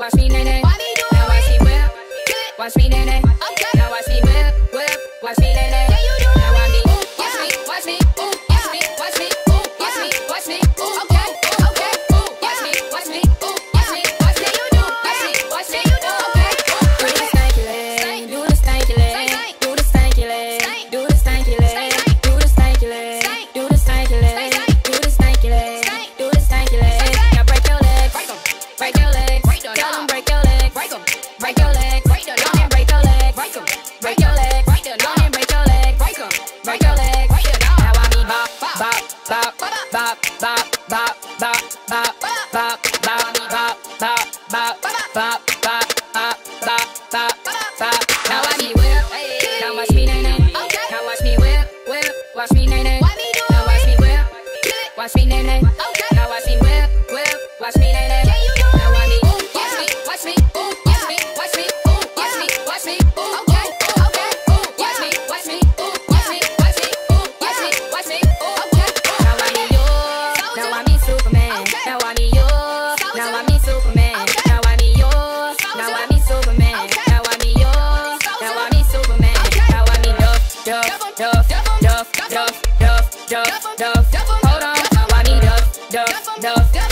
watch me nay nay. Now watch me whip, watch me nay nay. Now watch me whip, watch me nay nay. Now watch me, watch me, watch me, watch me, watch me, watch me, watch me, okay, okay, watch me, watch me, watch me, watch me, you do, watch me, watch me, you do, okay. Do the stanky leg, do the stanky leg, do the stanky leg, do the stanky leg, do the stanky leg, do the stanky leg, do the stanky leg, do the stanky leg. Now break your leg, break your leg, tell them break your leg, break your leg, don't and break your leg, break your leg, don't and break your leg, break your leg. Now I mean bop, bop, bop, bop, bop, bop, bop, bop, bop, bop, bop, bop, bop, bop, bop, bop, bop, bop, bop. Now watch me whip, now watch me nay nay. Now watch me whip, watch me nay nay. Now watch me whip, watch me nay nay. Now watch me whip, watch me nay nay. Now watch me, watch me, watch me, watch me, watch me, watch me, watch me, okay, okay, watch me, watch me, watch me, watch me, watch me, watch me, okay. Now I need you, now I need Superman. Now I need you, now I need Superman. Now I need you, now I need Superman. Now I need you, now I need Superman. Now I need Duff, Duff, Duff, Duff, Duff, Duff, Duff, Duff. Hold on, now I need Duff, Duff, Duff.